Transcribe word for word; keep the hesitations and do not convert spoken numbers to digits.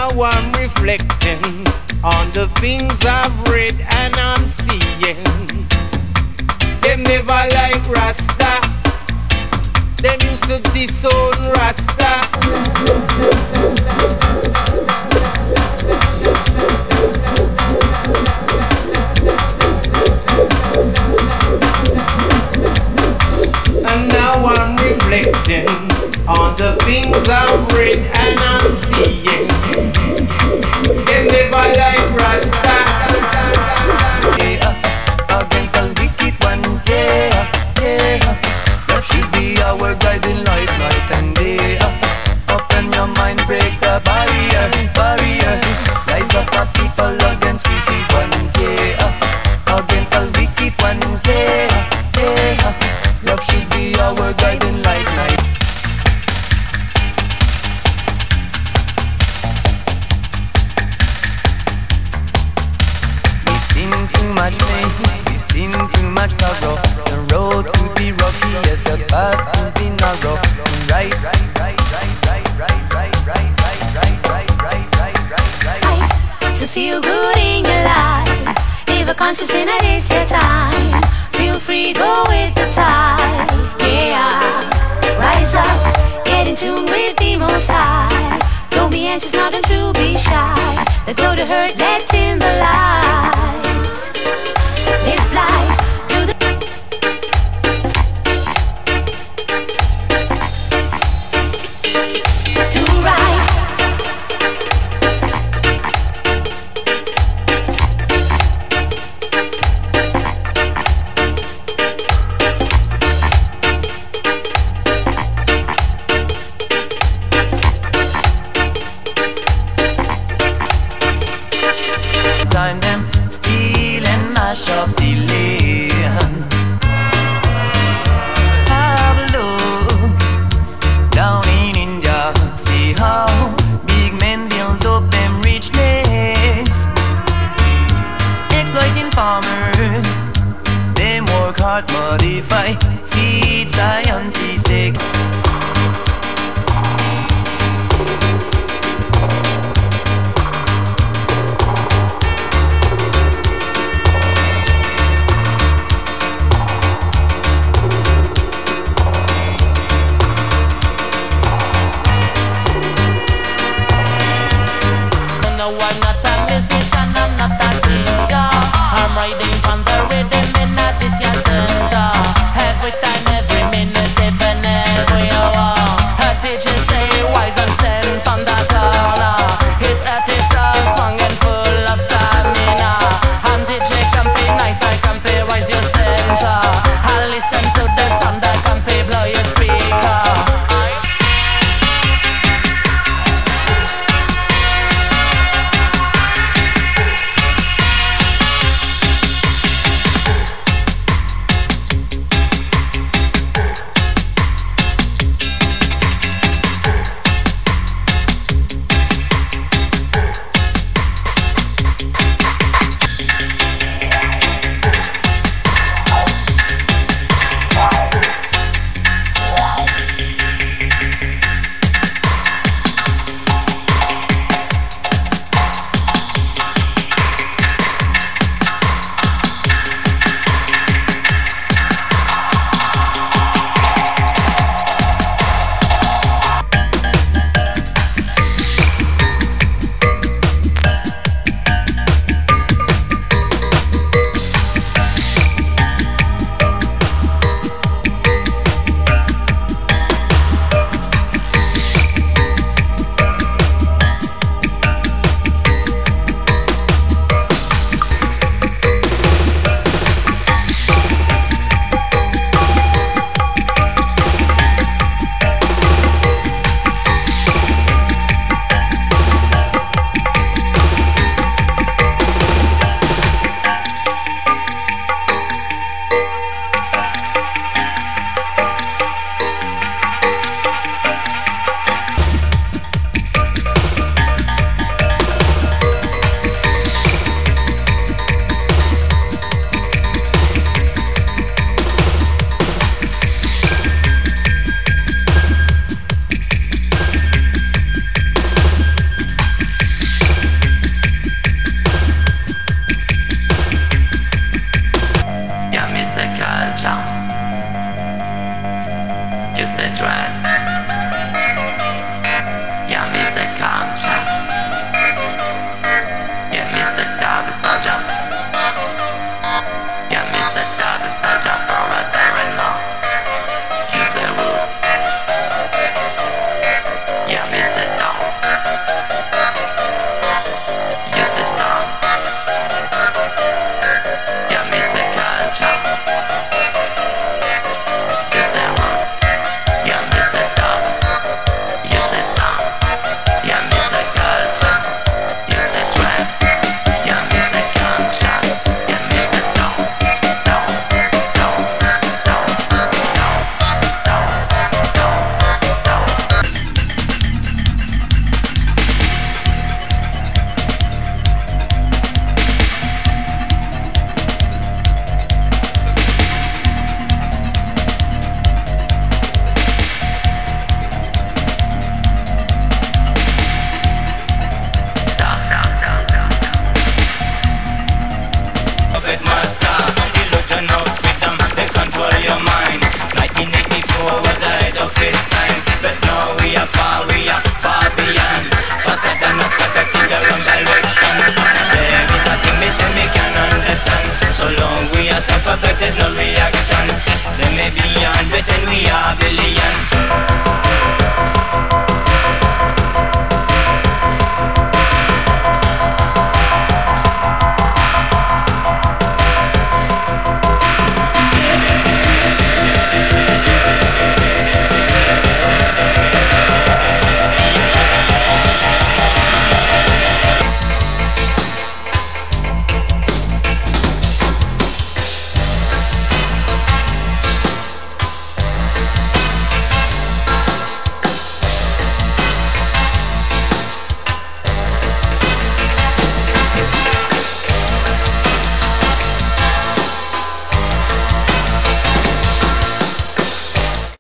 I'm reflecting on the things I've read and I'm seeing. Them never like Rasta. Them used to disown Rasta. And now I'm reflecting on the things I've read and I'm seeing. They never like Rasta. Yeah, against the wicked ones, yeah, yeah. That should be our guiding light, night and day. Open your mind, break the barriers, barriers. Rise up the people against wicked ones, yeah. Against the wicked ones, yeah, yeah. Love should be our guiding light, night. Too much pain, we've seen too much sorrow. The road could be rocky, yes, the path could be narrow. Right, right, right, right, right, right, right, right, right, right, right, right, right, right, right. To feel good in your life, live a conscious and it is your time. Feel free, go with the tide. Yeah, rise up, get in tune with the Most High. Don't be anxious, not to be shy. Let go to hurt, let in the light. This life